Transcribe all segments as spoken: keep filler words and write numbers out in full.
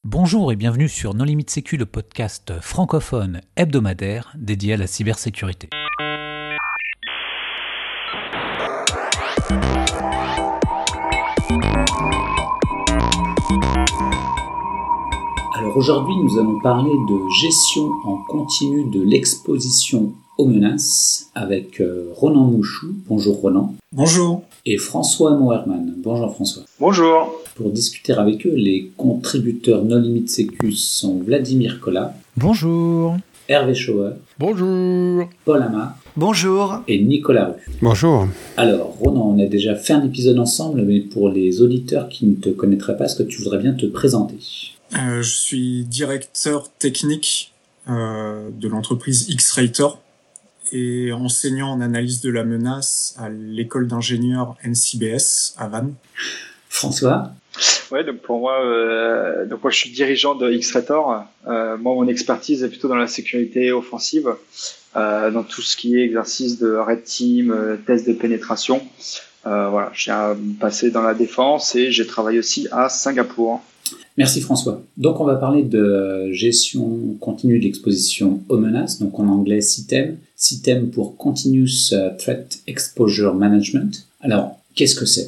Bonjour et bienvenue sur Non Limite Sécu, le podcast francophone hebdomadaire dédié à la cybersécurité. Alors aujourd'hui, nous allons parler de gestion en continu de l'exposition aux menaces avec Ronan Mouchou. Bonjour Ronan. Bonjour. Et François Moerman. Bonjour François. Bonjour. Pour discuter avec eux, les contributeurs Non Limite Sécu sont Vladimir Kola. Bonjour. Hervé Schauer. Bonjour. Paul Ama. Bonjour. Et Nicolas Rue. Bonjour. Alors, Ronan, on a déjà fait un épisode ensemble, mais pour les auditeurs qui ne te connaîtraient pas, est-ce que tu voudrais bien te présenter ? euh, Je suis directeur technique euh, de l'entreprise X-Rater et enseignant en analyse de la menace à l'école d'ingénieurs N C B S à Vannes. François ? Ouais, donc pour moi, euh, donc moi je suis dirigeant de X-Rater. Euh, moi, mon expertise est plutôt dans la sécurité offensive, euh, dans tout ce qui est exercice de red team, euh, test de pénétration. Euh, voilà, j'ai passé dans la défense et j'ai travaillé aussi à Singapour. Merci François. Donc on va parler de gestion continue de l'exposition aux menaces, donc en anglais C T E M. C T E M pour Continuous Threat Exposure Management. Alors, qu'est-ce que c'est ?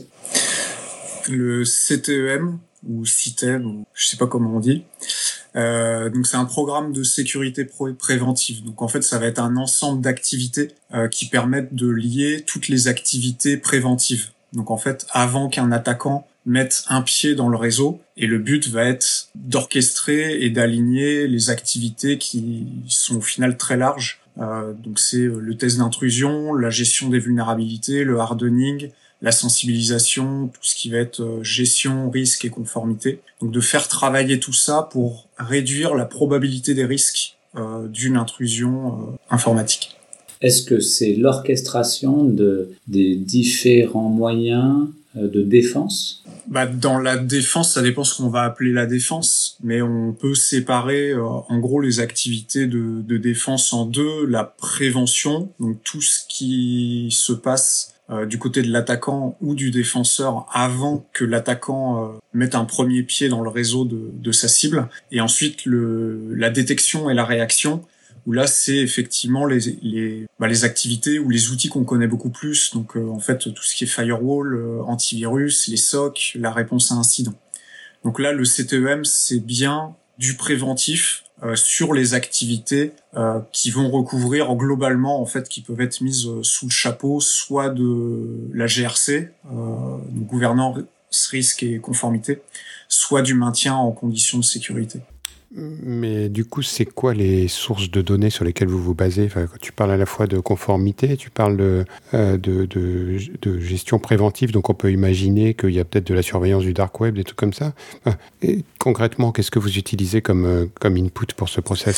Le C T E M ou C T E M, ou je sais pas comment on dit. Euh, donc c'est un programme de sécurité pro- préventive. Donc en fait, ça va être un ensemble d'activités euh, qui permettent de lier toutes les activités préventives. Donc en fait, avant qu'un attaquant mette un pied dans le réseau, et le but va être d'orchestrer et d'aligner les activités qui sont au final très larges. Euh, donc c'est le test d'intrusion, la gestion des vulnérabilités, le hardening, la sensibilisation, tout ce qui va être gestion, risque et conformité. Donc de faire travailler tout ça pour réduire la probabilité des risques euh, d'une intrusion euh, informatique. Est-ce que c'est l'orchestration de, des différents moyens de défense ? Bah, dans la défense, ça dépend ce qu'on va appeler la défense, mais on peut séparer euh, en gros les activités de, de défense en deux. La prévention, donc tout ce qui se passe euh, du côté de l'attaquant ou du défenseur avant que l'attaquant euh, mette un premier pied dans le réseau de, de sa cible, et ensuite le, la détection et la réaction, où là c'est effectivement les les bah, les activités ou les outils qu'on connaît beaucoup plus, donc euh, en fait tout ce qui est firewall, euh, antivirus, les S O C, la réponse à incident. Donc là le C T E M c'est bien du préventif euh, sur les activités euh, qui vont recouvrir globalement en fait qui peuvent être mises sous le chapeau soit de la G R C, euh, donc gouvernance, risque et conformité, soit du maintien en conditions de sécurité. Mais du coup, c'est quoi les sources de données sur lesquelles vous vous basez ? Enfin, quand tu parles à la fois de conformité, tu parles de, euh, de, de, de gestion préventive, donc on peut imaginer qu'il y a peut-être de la surveillance du dark web, des trucs comme ça. Enfin, et concrètement, qu'est-ce que vous utilisez comme, euh, comme input pour ce process ?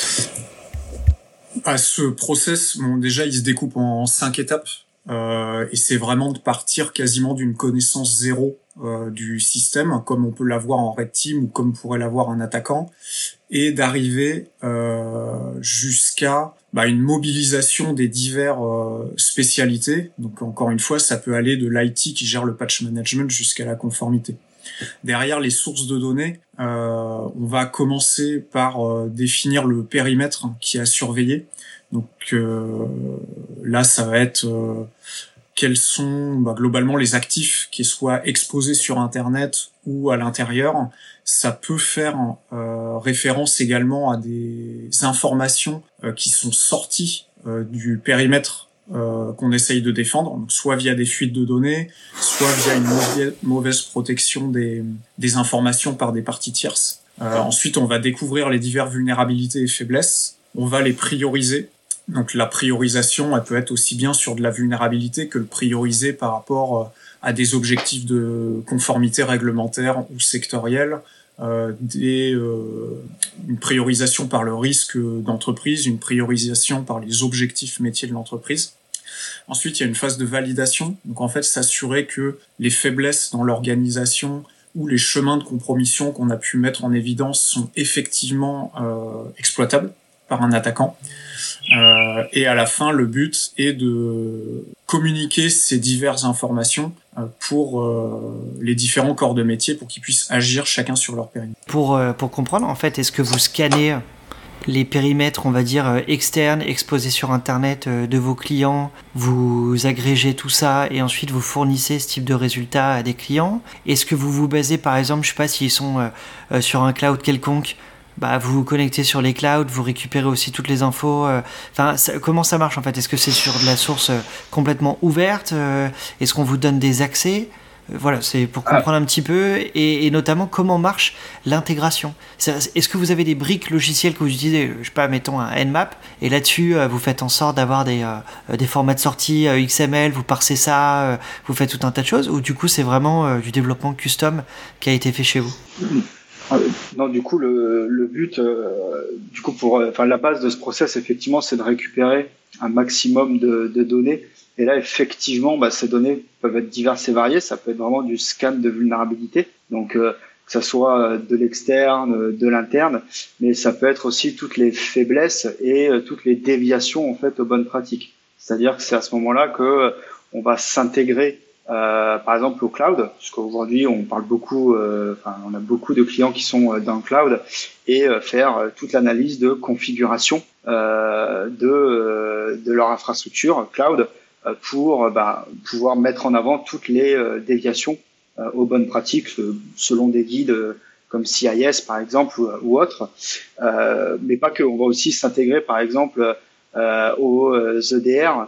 À ce process, bon, déjà, il se découpe en cinq étapes. Euh, et c'est vraiment de partir quasiment d'une connaissance zéro euh, du système, comme on peut l'avoir en red team ou comme pourrait l'avoir un attaquant, et d'arriver euh, jusqu'à bah, une mobilisation des diverses euh, spécialités. Donc encore une fois, ça peut aller de l'I T qui gère le patch management jusqu'à la conformité. Derrière les sources de données, euh, on va commencer par euh, définir le périmètre qui est à surveiller. Donc euh, là, ça va être euh, quels sont bah, globalement les actifs qui soient exposés sur Internet ou à l'intérieur. Ça peut faire euh, référence également à des informations euh, qui sont sorties euh, du périmètre euh, qu'on essaye de défendre, donc soit via des fuites de données, soit via une mauvaise, mauvaise protection des, des informations par des parties tierces. Euh, ensuite, on va découvrir les diverses vulnérabilités et faiblesses. On va les prioriser. Donc la priorisation, elle peut être aussi bien sur de la vulnérabilité que le prioriser par rapport à des objectifs de conformité réglementaire ou sectorielle, euh, des, euh, une priorisation par le risque d'entreprise, une priorisation par les objectifs métiers de l'entreprise. Ensuite, il y a une phase de validation. Donc en fait, s'assurer que les faiblesses dans l'organisation ou les chemins de compromission qu'on a pu mettre en évidence sont effectivement euh, exploitables par un attaquant. Euh, et à la fin, le but est de communiquer ces diverses informations euh, pour euh, les différents corps de métier pour qu'ils puissent agir chacun sur leur périmètre. Pour, euh, pour comprendre, en fait, est-ce que vous scannez les périmètres, on va dire, euh, externes, exposés sur Internet euh, de vos clients, vous agrégez tout ça et ensuite vous fournissez ce type de résultats à des clients? Est-ce que vous vous basez, par exemple, je sais pas s'ils sont euh, euh, sur un cloud quelconque, bah, vous vous connectez sur les clouds, vous récupérez aussi toutes les infos. Enfin, euh, comment ça marche en fait? Est-ce que c'est sur de la source euh, complètement ouverte? euh, Est-ce qu'on vous donne des accès? euh, Voilà, c'est pour comprendre un petit peu et, et notamment comment marche l'intégration. Est-ce que vous avez des briques logicielles que vous utilisez? Je sais pas, mettons un Nmap et là-dessus euh, vous faites en sorte d'avoir des, euh, des formats de sortie euh, X M L, vous parsez ça, euh, vous faites tout un tas de choses, ou du coup c'est vraiment euh, du développement custom qui a été fait chez vous? Non, du coup, le, le but, euh, du coup, pour, enfin, la base de ce process, effectivement, c'est de récupérer un maximum de, de données. Et là, effectivement, bah, ces données peuvent être diverses et variées. Ça peut être vraiment du scan de vulnérabilité, donc euh, que ça soit de l'externe, de l'interne, mais ça peut être aussi toutes les faiblesses et euh, toutes les déviations en fait aux bonnes pratiques. C'est-à-dire que c'est à ce moment-là que euh, on va s'intégrer. Euh, par exemple au cloud, parce qu'aujourd'hui on parle beaucoup, euh, enfin, on a beaucoup de clients qui sont dans le cloud, et euh, faire euh, toute l'analyse de configuration euh, de euh, de leur infrastructure cloud euh, pour euh, bah, pouvoir mettre en avant toutes les euh, déviations euh, aux bonnes pratiques euh, selon des guides euh, comme C I S par exemple ou, ou autres, euh, mais pas que. On va aussi s'intégrer par exemple euh, aux E D R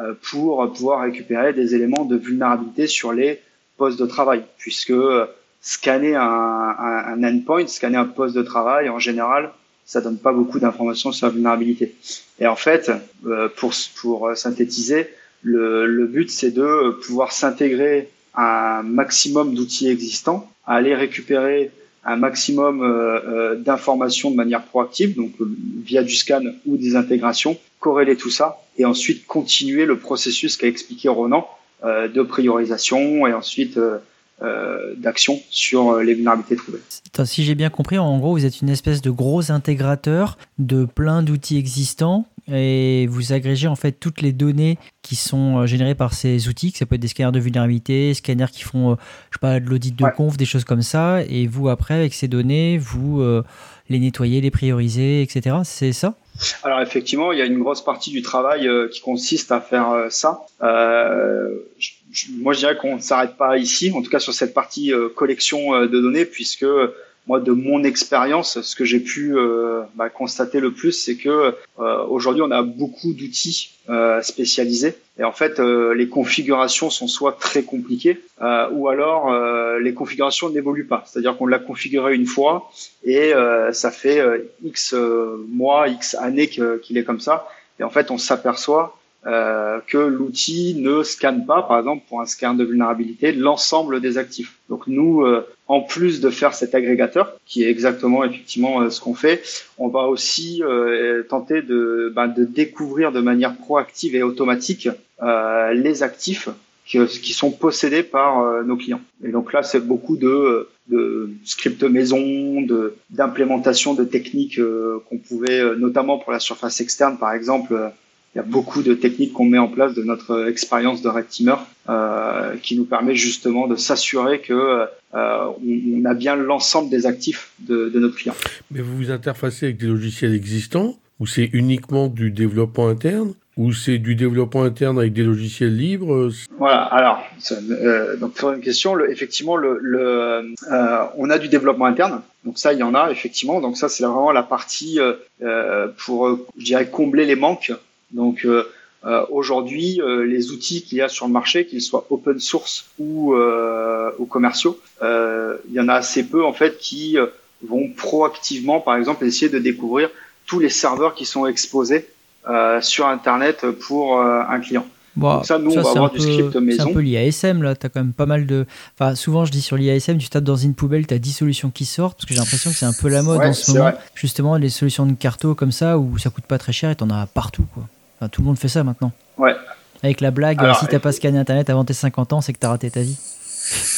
pour pouvoir récupérer des éléments de vulnérabilité sur les postes de travail, puisque scanner un, un, un endpoint, scanner un poste de travail, en général, ça donne pas beaucoup d'informations sur la vulnérabilité. Et en fait, pour, pour synthétiser, le, le but, c'est de pouvoir s'intégrer à un maximum d'outils existants, à aller récupérer un maximum euh, d'informations de manière proactive, donc euh, via du scan ou des intégrations, corréler tout ça et ensuite continuer le processus qu'a expliqué Ronan euh, de priorisation et ensuite euh, euh, d'action sur les vulnérabilités trouvées. Attends, si j'ai bien compris, en gros, vous êtes une espèce de gros intégrateur de plein d'outils existants et vous agrégez en fait toutes les données qui sont générées par ces outils, que ça peut être des scanners de vulnérabilité, scanners qui font, je sais pas, de l'audit de ouais. conf, des choses comme ça, et vous après avec ces données, vous euh, les nettoyez, les priorisez, et cetera. C'est ça? Alors effectivement, il y a une grosse partie du travail euh, qui consiste à faire euh, ça. Euh, je, je, moi, je dirais qu'on ne s'arrête pas ici, en tout cas sur cette partie euh, collection euh, de données, puisque moi, de mon expérience, ce que j'ai pu euh, bah, constater le plus, c'est que euh, aujourd'hui, on a beaucoup d'outils euh, spécialisés. Et en fait, euh, les configurations sont soit très compliquées, euh, ou alors euh, les configurations n'évoluent pas. C'est-à-dire qu'on l'a configuré une fois et euh, ça fait euh, X euh, mois, X années que, qu'il est comme ça. Et en fait, on s'aperçoit euh, que l'outil ne scanne pas, par exemple, pour un scan de vulnérabilité, l'ensemble des actifs. Donc nous, euh, en plus de faire cet agrégateur, qui est exactement effectivement euh, ce qu'on fait, on va aussi euh, tenter de, ben, de découvrir de manière proactive et automatique euh, les actifs qui, qui sont possédés par euh, nos clients. Et donc là, c'est beaucoup de, de scripts maison, de d'implémentation de techniques euh, qu'on pouvait, euh, notamment pour la surface externe, par exemple. Euh, Il y a beaucoup de techniques qu'on met en place de notre expérience de Red Teamer euh, qui nous permet justement de s'assurer que euh, on, on a bien l'ensemble des actifs de, de notre client. Mais vous vous interfacez avec des logiciels existants ou c'est uniquement du développement interne ou c'est du développement interne avec des logiciels libres? Voilà. Alors, euh, donc pour une question, le, effectivement, le, le, euh, on a du développement interne. Donc ça, il y en a effectivement. Donc ça, c'est vraiment la partie euh, pour, je dirais, combler les manques. Donc euh, euh, aujourd'hui, euh, les outils qu'il y a sur le marché, qu'ils soient open source ou, euh, ou commerciaux, euh, il y en a assez peu en fait qui euh, vont proactivement, par exemple, essayer de découvrir tous les serveurs qui sont exposés euh, sur Internet pour euh, un client. Bon, donc ça, nous, ça, on va avoir peu, du script maison. C'est un peu l'I A S M, là. Tu as quand même pas mal de... Enfin, souvent, je dis sur l'I A S M, tu tapes dans une poubelle, tu as dix solutions qui sortent, parce que j'ai l'impression que c'est un peu la mode ouais, en ce moment. Vrai. Justement, les solutions de carto comme ça, où ça coûte pas très cher et tu en as partout, quoi. Enfin, tout le monde fait ça maintenant. Ouais. Avec la blague, Alors, si t'as pas scanné Internet avant tes cinquante ans, c'est que t'as raté ta vie.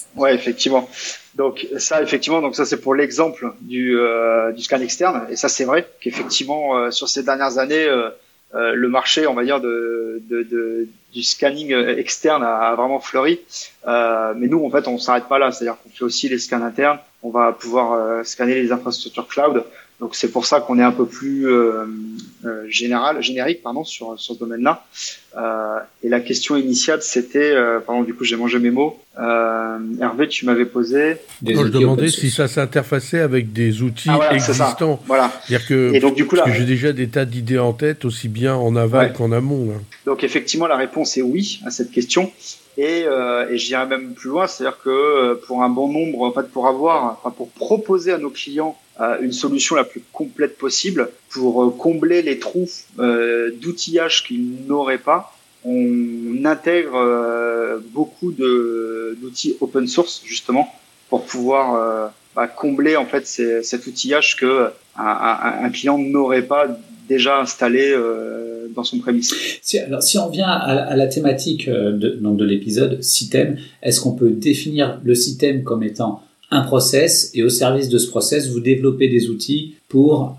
Ouais, effectivement. Donc ça, effectivement, donc ça c'est pour l'exemple du, euh, du scan externe. Et ça, c'est vrai qu'effectivement, euh, sur ces dernières années, euh, euh, le marché, on va dire, de, de, de du scanning externe a, a vraiment fleuri. Euh, mais nous, en fait, on s'arrête pas là. C'est-à-dire qu'on fait aussi les scans internes. On va pouvoir euh, scanner les infrastructures cloud. Donc c'est pour ça qu'on est un peu plus euh, euh, général, générique, pardon, sur sur ce domaine-là. Euh, et la question initiale, c'était, euh, pardon, du coup, j'ai mangé mes mots. Euh, Hervé, tu m'avais posé. Des non, je demandais si ça s'interfaçait avec des outils ah, voilà, existants. Voilà. C'est-à-dire que, et donc, du coup, parce là, que j'ai déjà des tas d'idées en tête, aussi bien en aval ouais. qu'en amont. Hein. Donc effectivement, la réponse est oui à cette question. Et, euh, et j'irai même plus loin, c'est-à-dire que pour un bon nombre, en fait, pour avoir, enfin, pour proposer à nos clients euh, une solution la plus complète possible, pour euh, combler les trous euh, d'outillage qu'ils n'auraient pas, on intègre euh, beaucoup de d'outils open source justement pour pouvoir euh, bah, combler en fait ces, cet outillage que un, un, un client n'aurait pas déjà installé euh, dans son prémisse. Si, alors, si on vient à, à la thématique euh, de, donc de l'épisode système, est-ce qu'on peut définir le système comme étant un process et au service de ce process, vous développez des outils pour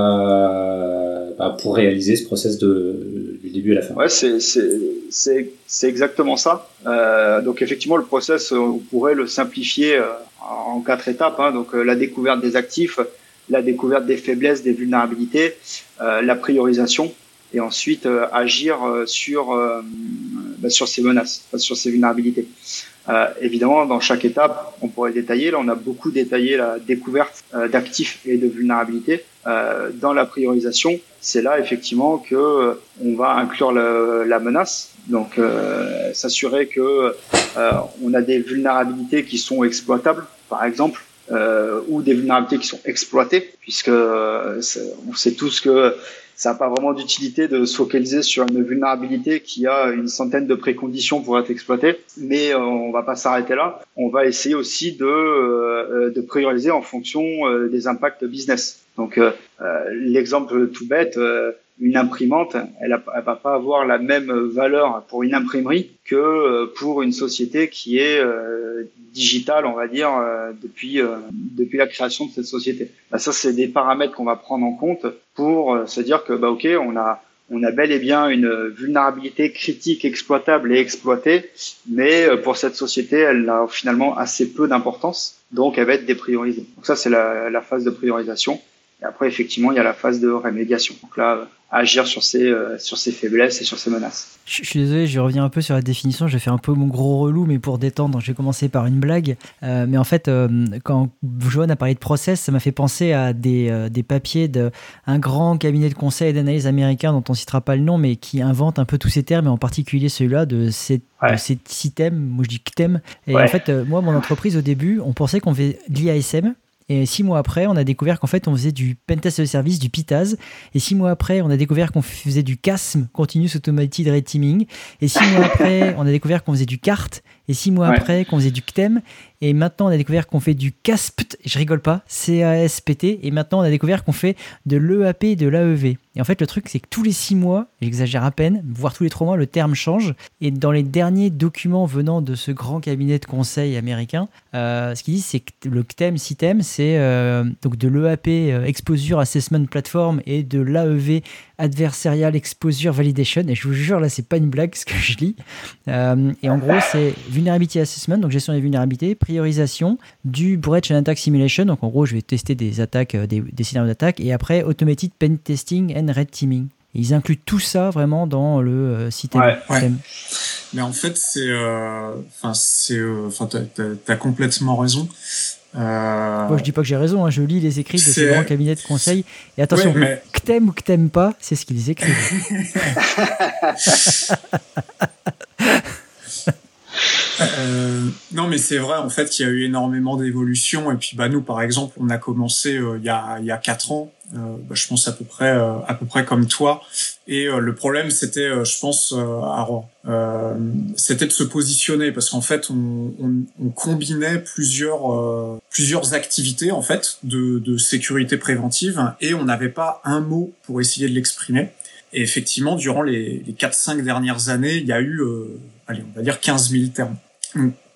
euh, bah, pour réaliser ce process de, du début à la fin? Ouais, c'est c'est c'est c'est exactement ça. Euh, donc effectivement, le process, on pourrait le simplifier euh, en quatre étapes. Hein. Donc euh, la découverte des actifs, la découverte des faiblesses, des vulnérabilités, euh, la priorisation, et ensuite euh, agir euh, sur euh, bah, sur ces menaces, sur ces vulnérabilités. Euh, évidemment, dans chaque étape, on pourrait détailler. Là, on a beaucoup détaillé la découverte euh, d'actifs et de vulnérabilités. Euh, dans la priorisation, c'est là effectivement que euh, on va inclure le, la menace. Donc, euh, s'assurer que euh, on a des vulnérabilités qui sont exploitables, par exemple. Euh, ou des vulnérabilités qui sont exploitées, puisque euh, on sait tous que ça n'a pas vraiment d'utilité de se focaliser sur une vulnérabilité qui a une centaine de préconditions pour être exploitée, mais euh, on va pas s'arrêter là. On va essayer aussi de, euh, de prioriser en fonction euh, des impacts business. Donc euh, l'exemple tout bête, euh, une imprimante, elle, a, elle va pas avoir la même valeur pour une imprimerie que pour une société qui est euh, digitale, on va dire, euh, depuis euh, depuis la création de cette société. Bah, ça, c'est des paramètres qu'on va prendre en compte pour euh, se dire que bah ok, on a on a bel et bien une vulnérabilité critique, exploitable et exploitée, mais pour cette société, elle a finalement assez peu d'importance, donc elle va être dépriorisée. Donc ça, c'est la, la phase de priorisation. Et après, effectivement, il y a la phase de rémédiation. Donc là, agir sur ces, euh, sur ces faiblesses et sur ces menaces. Je, je suis désolé, je reviens un peu sur la définition. Je vais faire un peu mon gros relou, mais pour détendre, je vais commencer par une blague. Euh, mais en fait, euh, quand Joanne a parlé de process, ça m'a fait penser à des, euh, des papiers d'un grand cabinet de conseil et d'analyse américain dont on ne citera pas le nom, mais qui invente un peu tous ces termes, et en particulier celui-là de ces Ouais. ces systèmes, moi je dis C T E M. Et ouais. en fait, euh, moi, mon entreprise, au début, on pensait qu'on faisait de l'I A S M. Et six mois après, on a découvert qu'en fait, on faisait du pentest de service, du P I T A S. Et six mois après, on a découvert qu'on faisait du C A S M, Continuous Automated Red Teaming. Et six mois après, on a découvert qu'on faisait du C A R T. Et six mois ouais. après, qu'on faisait du C T E M. Et maintenant, on a découvert qu'on fait du C A S P T. Je rigole pas, C A S P T. Et maintenant, on a découvert qu'on fait de l'E A P et de l'A E V. Et en fait, le truc, c'est que tous les six mois, j'exagère à peine, voire tous les trois mois, le terme change. Et dans les derniers documents venant de ce grand cabinet de conseil américain, euh, ce qu'ils disent, c'est que le C T E M, C T E M, c'est euh, donc de l'E A P, euh, Exposure Assessment Platform, et de l'A E V, Adversarial Exposure Validation. Et je vous jure, là, c'est pas une blague ce que je lis. Euh, et en gros, c'est Vulnerability Assessment, donc gestion des vulnérabilités, priorisation, du Breach and Attack Simulation. Donc en gros, je vais tester des attaques, des, des scénarios d'attaque. Et après, Automated Pen Testing and Red Teaming. Et ils incluent tout ça vraiment dans le euh, système. Ouais, ouais. Mais en fait, c'est, enfin, euh, c'est, enfin, euh, t'as, t'as, t'as complètement raison. Euh... Moi, je dis pas que j'ai raison, hein, je lis les écrits de ces grands cabinets de conseil. Et attention, ouais, mais... que t'aimes ou que t'aimes pas, c'est ce qu'ils écrivent. Euh, non, mais c'est vrai, en fait, il y a eu énormément d'évolutions. Et puis, bah, nous, par exemple, on a commencé euh, il y a il y a quatre ans. Euh, bah, je pense à peu près euh, à peu près comme toi. Et euh, le problème, c'était, euh, je pense, euh, à, euh, c'était de se positionner, parce qu'en fait, on, on, on combinait plusieurs euh, plusieurs activités en fait de, de sécurité préventive, et on n'avait pas un mot pour essayer de l'exprimer. Et effectivement, durant les, les quatre cinq dernières années, il y a eu, euh, allez, on va dire quinze mille termes. Donc,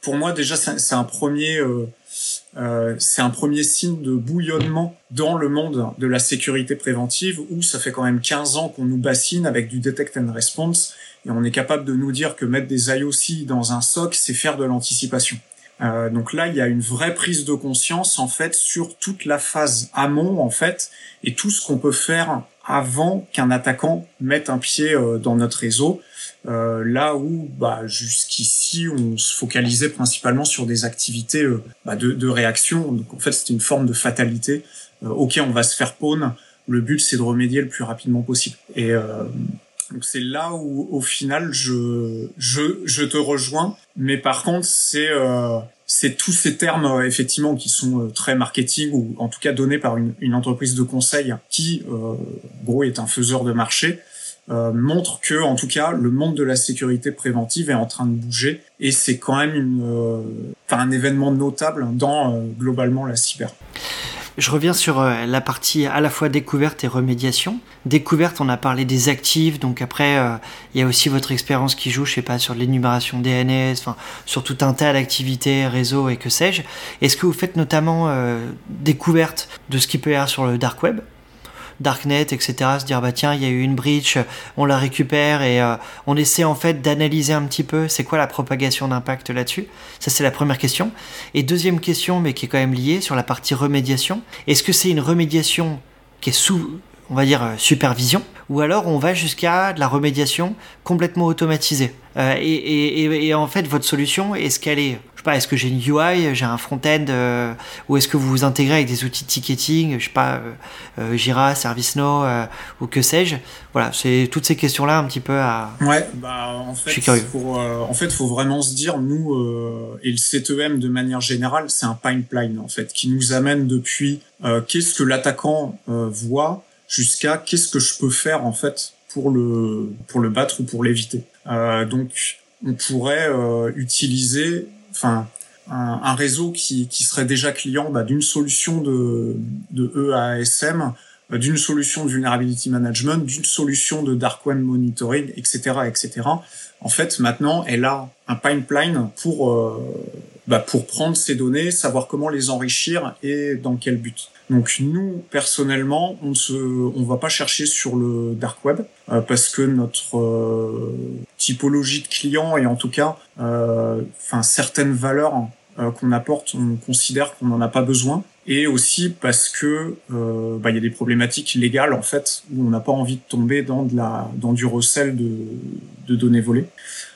pour moi déjà c'est, c'est un premier euh, euh, c'est un premier signe de bouillonnement dans le monde de la sécurité préventive, où ça fait quand même quinze ans qu'on nous bassine avec du detect and response, et on est capable de nous dire que mettre des I O C dans un S O C, c'est faire de l'anticipation. Euh, donc là, il y a une vraie prise de conscience en fait sur toute la phase amont en fait, et tout ce qu'on peut faire avant qu'un attaquant mette un pied euh, dans notre réseau. Euh, là où bah, jusqu'ici on se focalisait principalement sur des activités euh, bah, de, de réaction. Donc en fait c'était une forme de fatalité. Euh, ok, on va se faire pawn. Le but c'est de remédier le plus rapidement possible. Et euh, donc c'est là où au final je je je te rejoins. Mais par contre c'est euh, c'est tous ces termes euh, effectivement qui sont euh, très marketing, ou en tout cas donnés par une, une entreprise de conseil qui euh, gros est un faiseur de marché. Euh, montre que, en tout cas, le monde de la sécurité préventive est en train de bouger, et c'est quand même une, euh, enfin, un événement notable dans euh, globalement la cyber. Je reviens sur euh, la partie à la fois découverte et remédiation. Découverte, on a parlé des actifs, donc après euh, il y a aussi votre expérience qui joue, je sais pas, sur l'énumération D N S, enfin sur tout un tas d'activités, réseaux et que sais-je. Est-ce que vous faites notamment euh, découverte de ce qui peut y avoir sur le dark web, Darknet, et cetera, se dire bah tiens il y a eu une breach, on la récupère, et euh, on essaie en fait d'analyser un petit peu c'est quoi la propagation d'impact là-dessus. Ça c'est la première question. Et deuxième question, mais qui est quand même liée sur la partie remédiation, est-ce que c'est une remédiation qui est sous, on va dire, euh, supervision, ou alors on va jusqu'à de la remédiation complètement automatisée, euh, et, et, et, et en fait votre solution, est-ce qu'elle est, je sais pas, est-ce que j'ai une U I, j'ai un front-end, euh, ou est-ce que vous vous intégrez avec des outils de ticketing, je sais pas, euh, euh, Jira, ServiceNow, euh, ou que sais-je. Voilà, c'est toutes ces questions-là un petit peu à... Ouais, bah en fait, je suis curieux. Pour, euh, en fait, faut vraiment se dire, nous euh, et le C T E M de manière générale, c'est un pipeline en fait qui nous amène depuis euh, qu'est-ce que l'attaquant euh, voit jusqu'à qu'est-ce que je peux faire en fait pour le pour le battre ou pour l'éviter. Euh, donc on pourrait euh, utiliser, enfin un, un réseau qui qui serait déjà client bah, d'une solution de de E A S M, d'une solution de vulnerability management, d'une solution de dark web monitoring, et cetera, et cetera. En fait, maintenant, elle a un pipeline pour euh, bah, pour prendre ces données, savoir comment les enrichir et dans quel but. Donc nous, personnellement, on se, on va pas chercher sur le dark web euh, parce que notre euh, typologie de clients, et en tout cas, euh, enfin certaines valeurs euh, qu'on apporte, on considère qu'on n'en a pas besoin, et aussi parce que euh, bah il y a des problématiques légales en fait où on n'a pas envie de tomber dans de la, dans du recel de, de données volées.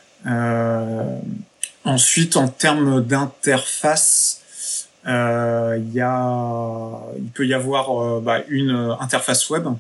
Euh, ensuite, en termes d'interface, Euh, il y a, il peut y avoir euh, bah, une interface web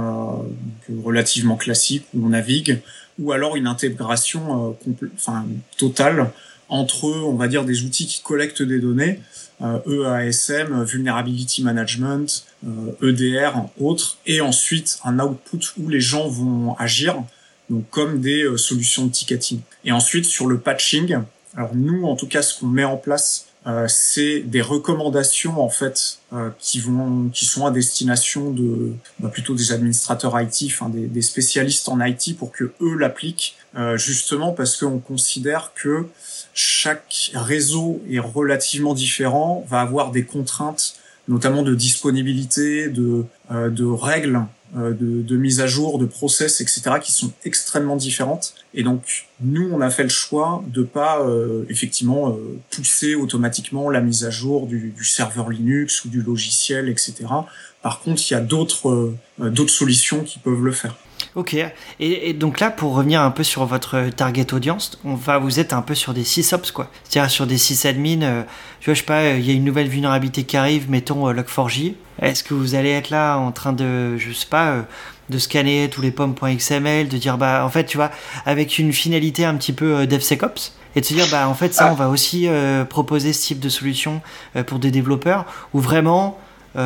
euh, relativement classique où on navigue, ou alors une intégration euh, compl- enfin totale entre, on va dire, des outils qui collectent des données, euh, E A S M, vulnerability management, euh, E D R, autres, et ensuite un output où les gens vont agir, donc comme des euh, solutions de ticketing. Et ensuite sur le patching, alors nous en tout cas ce qu'on met en place, Euh, c'est des recommandations en fait euh, qui vont, qui sont à destination de bah, plutôt des administrateurs I T, enfin des, des spécialistes en I T, pour que eux l'appliquent, euh, justement parce qu'on considère que chaque réseau est relativement différent, va avoir des contraintes, notamment de disponibilité, de euh, de règles, euh, de, de mise à jour, de process, et cetera, qui sont extrêmement différentes. Et donc, nous, on a fait le choix de pas euh, effectivement euh, pousser automatiquement la mise à jour du, du serveur Linux ou du logiciel, et cetera. Par contre, il y a d'autres euh, d'autres solutions qui peuvent le faire. Ok, et, et donc là, pour revenir un peu sur votre target audience, on va, vous êtes un peu sur des sysops, quoi. C'est-à-dire sur des sysadmins, euh, tu vois, je sais pas, il y a une nouvelle vulnérabilité qui arrive, mettons euh, log four j. Est-ce que vous allez être là en train de, je sais pas, euh, de scanner tous les poms.xml, de dire, bah, en fait, tu vois, avec une finalité un petit peu euh, DevSecOps, et de se dire, bah, en fait, ça, on va aussi euh, proposer ce type de solution euh, pour des développeurs, ou vraiment,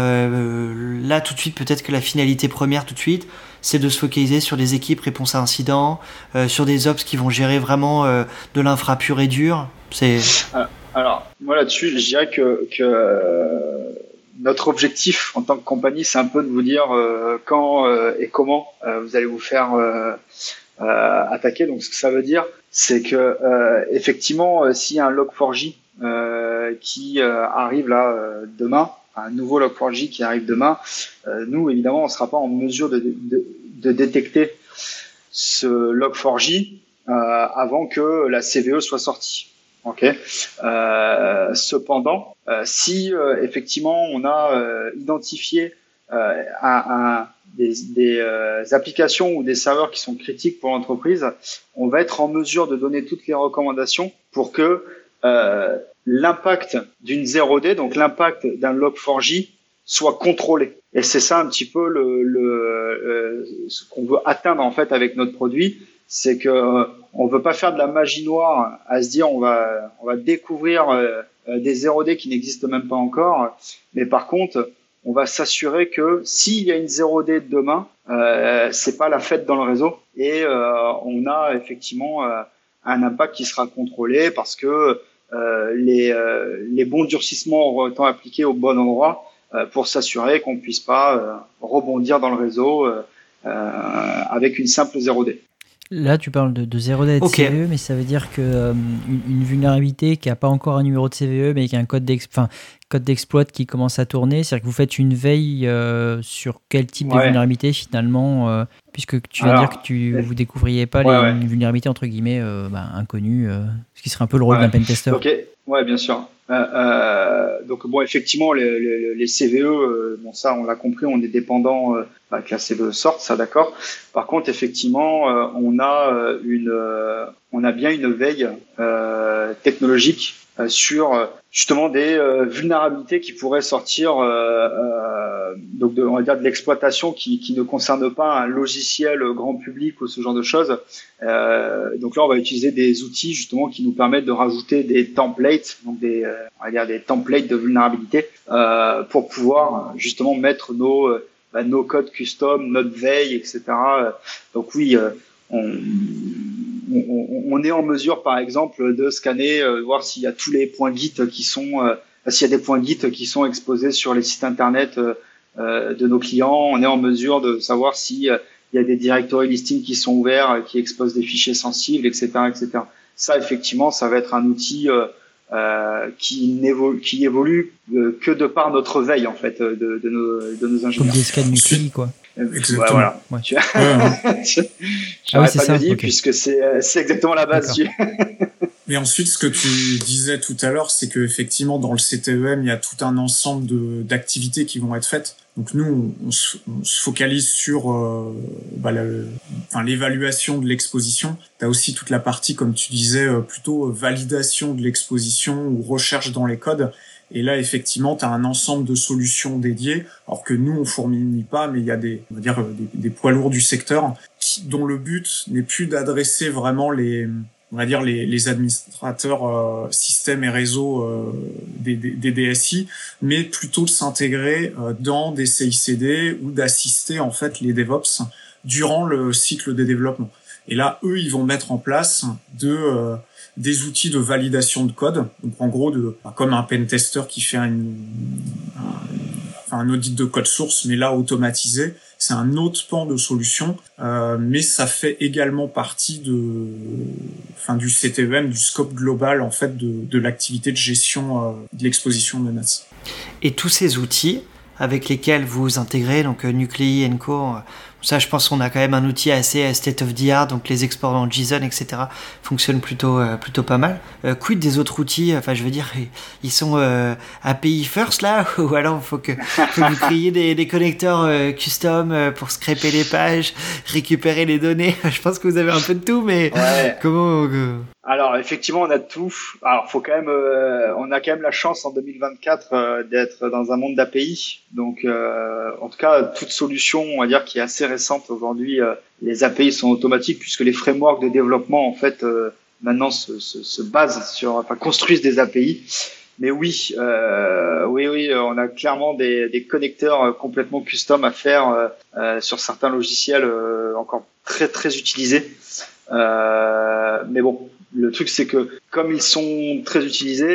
euh, là, tout de suite, peut-être que la finalité première, tout de suite, c'est de se focaliser sur des équipes réponse à incidents, euh, sur des ops qui vont gérer vraiment euh, de l'infra pur et dur. C'est... Alors, moi là-dessus, je dirais que, que euh, notre objectif en tant que compagnie, c'est un peu de vous dire euh, quand euh, et comment euh, vous allez vous faire euh, euh, attaquer. Donc, ce que ça veut dire, c'est que euh, effectivement, euh, s'il y a un log quatre j euh, qui euh, arrive là euh, demain, un nouveau log quatre j qui arrive demain, euh, nous, évidemment, on sera pas en mesure de, de, de détecter ce log quatre j euh, avant que la C V E soit sortie. Ok. Euh, cependant, euh, si euh, effectivement on a euh, identifié euh, un, un, des, des euh, applications ou des serveurs qui sont critiques pour l'entreprise, on va être en mesure de donner toutes les recommandations pour que euh, l'impact d'une zéro D, donc l'impact d'un log quatre j, soit contrôlé. Et c'est ça un petit peu le, le euh, ce qu'on veut atteindre en fait avec notre produit, c'est que euh, on veut pas faire de la magie noire à se dire on va on va découvrir euh, des zéro D qui n'existent même pas encore, mais par contre on va s'assurer que s'il y a une zéro D demain, euh, c'est pas la fête dans le réseau et euh, on a effectivement euh, un impact qui sera contrôlé parce que euh, les euh, les bons durcissements étant appliqués au bon endroit euh, pour s'assurer qu'on puisse pas euh, rebondir dans le réseau euh, euh, avec une simple zéro D. Là, tu parles de, de zéro D et de okay. C V E, mais ça veut dire que euh, une, une vulnérabilité qui n'a pas encore un numéro de C V E, mais qui a un code d'exploit, enfin, code d'exploit qui commence à tourner, c'est-à-dire que vous faites une veille euh, sur quel type ouais. de vulnérabilité finalement, euh, puisque tu viens de dire que tu vous découvriez pas ouais, les ouais. une vulnérabilité entre guillemets euh, bah, inconnue, euh, ce qui serait un peu le rôle ouais. d'un pentester. Ok, ouais, bien sûr. Euh, euh, donc bon, effectivement, les, les, les C V E, euh, bon ça, on l'a compris, on est dépendant euh, bah, que la C V E sorte, ça d'accord. Par contre, effectivement, euh, on a une, euh, on a bien une veille euh, technologique euh, sur justement des euh, vulnérabilités qui pourraient sortir, euh, euh, donc de, on va dire de l'exploitation qui, qui ne concerne pas un logiciel grand public ou ce genre de choses. Euh, donc là, on va utiliser des outils justement qui nous permettent de rajouter des templates, donc des, euh, on va dire des templates de vulnérabilité, euh, pour pouvoir justement mettre nos, euh, bah, nos codes custom, notre veille, et cetera. Donc oui, euh, on, on, on est en mesure, par exemple, de scanner, euh, voir s'il y a tous les points Git qui sont, euh, s'il y a des points Git qui sont exposés sur les sites internet euh, euh, de nos clients. On est en mesure de savoir si euh, il y a des directory listings qui sont ouverts, qui exposent des fichiers sensibles, et cetera, et cetera. Ça, effectivement, ça va être un outil euh, euh, qui n'évolue, qui évolue euh, que de par notre veille, en fait, de, de nos, de nos ingénieurs. Comme des scans nucléaires, quoi. Exactement. Ouais, voilà. Ouais. Tu... ouais, ouais. Je ah oui, c'est pas ça. de dire, Okay. puisque c'est, c'est exactement la base. Mais ensuite, ce que tu disais tout à l'heure, c'est que effectivement, dans le C T E M, il y a tout un ensemble de, d'activités qui vont être faites. Donc nous, on, on, se, on se focalise sur euh, bah, la, enfin, l'évaluation de l'exposition. Tu as aussi toute la partie, comme tu disais, euh, plutôt validation de l'exposition ou recherche dans les codes. Et là, effectivement, tu as un ensemble de solutions dédiées, alors que nous, on fournit pas, mais il y a des, on va dire, des, des poids lourds du secteur qui, dont le but n'est plus d'adresser vraiment les, on va dire, les, les administrateurs euh, systèmes et réseaux euh, des, des, des D S I, mais plutôt de s'intégrer euh, dans des C I C D ou d'assister, en fait, les DevOps durant le cycle de développement. Et là, eux, ils vont mettre en place de... Euh, des outils de validation de code, donc en gros de comme un pen tester qui fait un, un, enfin un audit de code source, mais là automatisé. C'est un autre pan de solution, euh, mais ça fait également partie de, enfin du C T E M, du scope global en fait de, de l'activité de gestion euh, de l'exposition de menaces. Et tous ces outils avec lesquels vous intégrez, donc euh, Nuclei, Enco, euh, ça je pense qu'on a quand même un outil assez state of the art, donc les exports en JSON, et cetera fonctionnent plutôt euh, plutôt pas mal. Euh, quid des autres outils, enfin je veux dire, ils sont euh, A P I first là, ou alors il faut que, faut que vous créiez des, des connecteurs euh, custom euh, pour scraper les pages, récupérer les données. Je pense que vous avez un peu de tout, mais ouais. comment euh... Alors effectivement on a tout. Alors faut quand même, euh, on a quand même la chance en deux mille vingt-quatre euh, d'être dans un monde d'A P I. Donc euh, en tout cas toute solution, on va dire, qui est assez récente aujourd'hui, euh, les A P I sont automatiques puisque les frameworks de développement en fait euh, maintenant se, se, se basent sur, enfin construisent des A P I. Mais oui, euh, oui, oui, on a clairement des, des connecteurs complètement custom à faire euh, euh, sur certains logiciels euh, encore très très utilisés. Euh, mais bon. Le truc, c'est que comme ils sont très utilisés,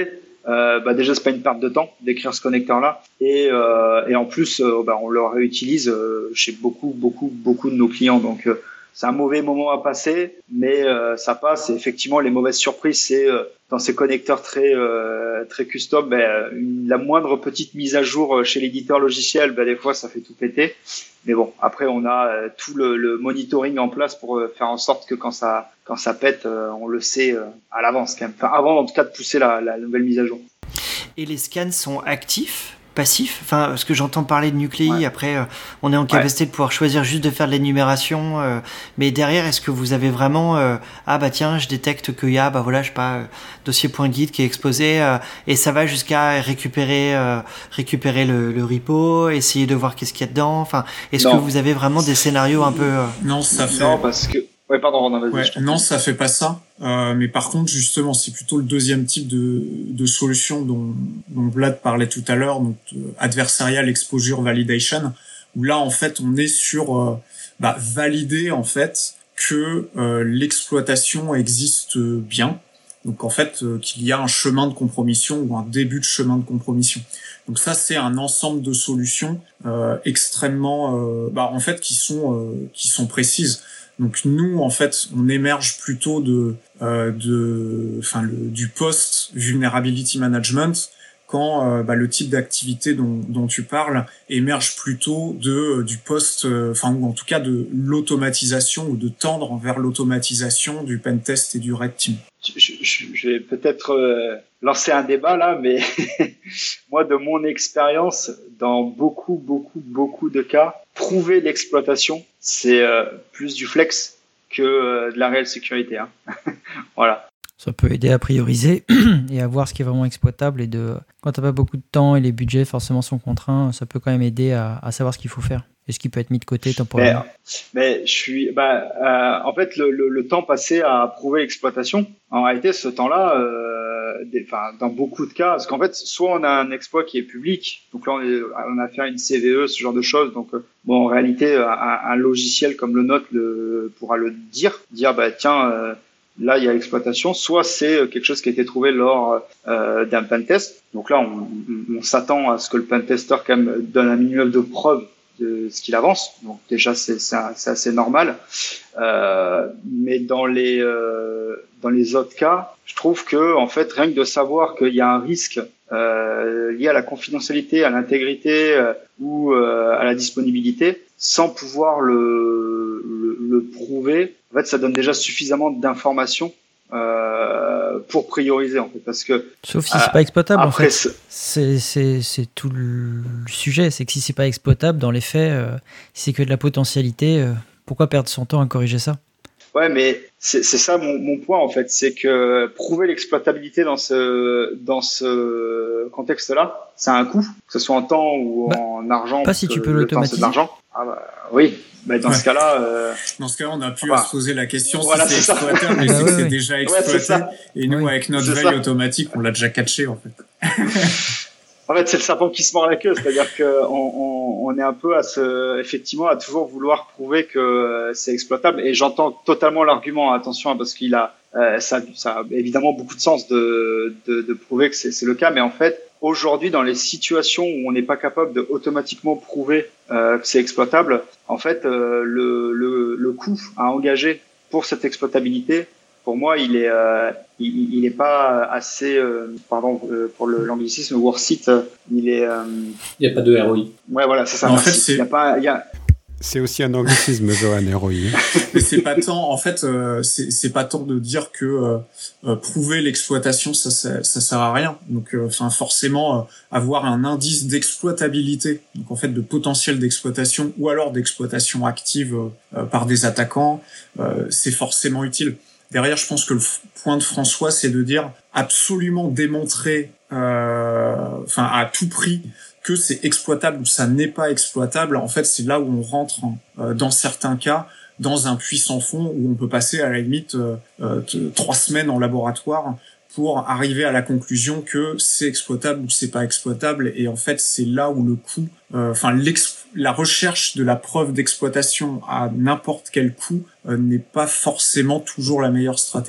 euh, bah déjà c'est pas une perte de temps d'écrire ce connecteur-là, et euh, et en plus, euh, bah, on le réutilise euh, chez beaucoup beaucoup beaucoup de nos clients, donc euh, c'est un mauvais moment à passer, mais euh, ça passe. Et effectivement, les mauvaises surprises, c'est euh, dans ces connecteurs très euh, très custom, ben, une, la moindre petite mise à jour chez l'éditeur logiciel, ben, des fois, ça fait tout péter. Mais bon, après, on a euh, tout le, le monitoring en place pour euh, faire en sorte que quand ça quand ça pète, euh, on le sait euh, à l'avance quand même. Enfin, avant, en tout cas, de pousser la, la nouvelle mise à jour. Et les scans sont actifs? Passif, enfin, parce que j'entends parler de Nuclei, ouais. après, euh, on est en capacité ouais. de pouvoir choisir juste de faire de l'énumération, euh, mais derrière, est-ce que vous avez vraiment, euh, ah bah tiens, je détecte qu'il y a, bah voilà, je sais pas, euh, dossier.guide qui est exposé, euh, et ça va jusqu'à récupérer, euh, récupérer le, le repo, essayer de voir qu'est-ce qu'il y a dedans, enfin, est-ce non. que vous avez vraiment des scénarios un peu... Euh... Non, ça fait... Non, parce que... Ouais, pardon, Ronan, vas-y. Ouais, non, ça fait pas ça. Euh, mais par contre, justement, c'est plutôt le deuxième type de, de solution dont, dont Vlad parlait tout à l'heure, donc euh, Adversarial Exposure Validation, où là, en fait, on est sur euh, bah, valider en fait que euh, l'exploitation existe bien. Donc en fait, euh, qu'il y a un chemin de compromission ou un début de chemin de compromission. Donc ça, c'est un ensemble de solutions euh, extrêmement, euh, bah, en fait, qui sont euh, qui sont précises. Donc nous, en fait, on émerge plutôt de, euh, de, enfin, le, du post vulnerability management quand euh, bah, le type d'activité dont, dont tu parles émerge plutôt de du post, enfin euh, ou en tout cas de l'automatisation ou de tendre vers l'automatisation du pentest et du red team. Je, je, je vais peut-être euh, lancer un débat là, mais moi, de mon expérience, dans beaucoup, beaucoup, beaucoup de cas, prouver l'exploitation, c'est euh, plus du flex que euh, de la réelle sécurité. Hein. Voilà. Ça peut aider à prioriser et à voir ce qui est vraiment exploitable. Et de, quand tu n'as pas beaucoup de temps et les budgets forcément sont contraints, ça peut quand même aider à, à savoir ce qu'il faut faire et ce qui peut être mis de côté temporairement. Mais, mais je suis, bah, euh, en fait, le, le, le temps passé à prouver l'exploitation, en réalité, ce temps-là, euh, des, enfin, dans beaucoup de cas, parce qu'en fait, soit on a un exploit qui est public, donc là, on, est, on a fait une C V E, ce genre de choses, donc bon, en réalité, un, un logiciel comme le nôtre le, pourra le dire, dire, bah tiens. Euh, Là, il y a l'exploitation. Soit c'est quelque chose qui a été trouvé lors euh, d'un pentest. Donc là, on, on, on s'attend à ce que le pentester quand même donne un minimum de preuves de ce qu'il avance. Donc déjà, c'est, c'est, c'est assez normal. Euh, mais dans les euh, dans les autres cas, je trouve que en fait, rien que de savoir qu'il y a un risque euh, lié à la confidentialité, à l'intégrité euh, ou euh, à la disponibilité, sans pouvoir le, le, le prouver, en fait, ça donne déjà suffisamment d'informations euh, pour prioriser, en fait, parce que sauf si euh, c'est pas exploitable, après, en fait. C'est, c'est, c'est tout le sujet, c'est que si c'est pas exploitable, dans les faits, euh, si c'est que de la potentialité, euh, pourquoi perdre son temps à corriger ça? Ouais, mais c'est, c'est ça mon, mon point, en fait, c'est que prouver l'exploitabilité dans ce dans ce contexte-là, ça a un coût, que ce soit en temps ou bah, en argent. Pas si tu peux l'automatiser. C'est de l'argent. Ah bah, oui. Bah, dans ouais. ce cas-là, euh... dans ce cas-là, on a pu enfin, se poser la question voilà, si c'est, c'est exploitable, mais bah, c'est ouais, que c'est ouais. déjà exploité. Ouais, et nous, oui. avec notre c'est veille ça. automatique, on l'a déjà catché, en fait. En fait, c'est le serpent qui se mord la queue, c'est-à-dire que on, on, on est un peu à se, effectivement, à toujours vouloir prouver que c'est exploitable. Et j'entends totalement l'argument. Attention, parce qu'il a, euh, ça, ça a évidemment beaucoup de sens de, de, de prouver que c'est, c'est le cas. Mais en fait, aujourd'hui, dans les situations où on n'est pas capable de automatiquement prouver euh, que c'est exploitable, en fait, euh, le, le, le coût à engager pour cette exploitabilité, pour moi, il est, euh, il, il est pas assez, euh, pardon euh, pour le, l'anglicisme, worth it. Il est. Euh... Il n'y a pas de R O I. Ouais, voilà, c'est ça. En merci. fait, c'est. Il y a pas, il y a. C'est aussi un anglicisme, Johan, R O I. Mais c'est pas tant, en fait, euh, c'est, c'est pas tant de dire que euh, euh, prouver l'exploitation, ça, ça, ça sert à rien. Donc, enfin, euh, forcément, euh, avoir un indice d'exploitabilité, donc en fait de potentiel d'exploitation ou alors d'exploitation active euh, par des attaquants, euh, c'est forcément utile. Derrière, je pense que le point de François, c'est de dire absolument démontrer, euh, enfin à tout prix, que c'est exploitable ou ça n'est pas exploitable. En fait, c'est là où on rentre, euh, dans certains cas, dans un puits sans fond où on peut passer à la limite euh, euh, trois semaines en laboratoire pour arriver à la conclusion que c'est exploitable ou c'est pas exploitable. Et en fait, c'est là où le coût, enfin euh, la recherche de la preuve d'exploitation à n'importe quel coût euh, n'est pas forcément toujours la meilleure stratégie.